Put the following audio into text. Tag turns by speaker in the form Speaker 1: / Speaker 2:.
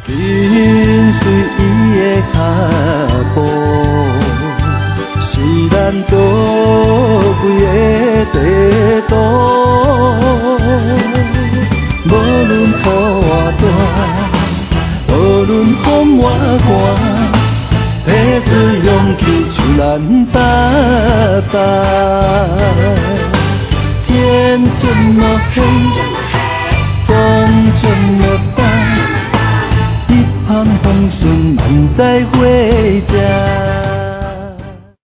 Speaker 1: 跟随伊的脚步，是咱做几个地图。无论雨偌大，无论风偌寒，提出勇气像咱爸爸。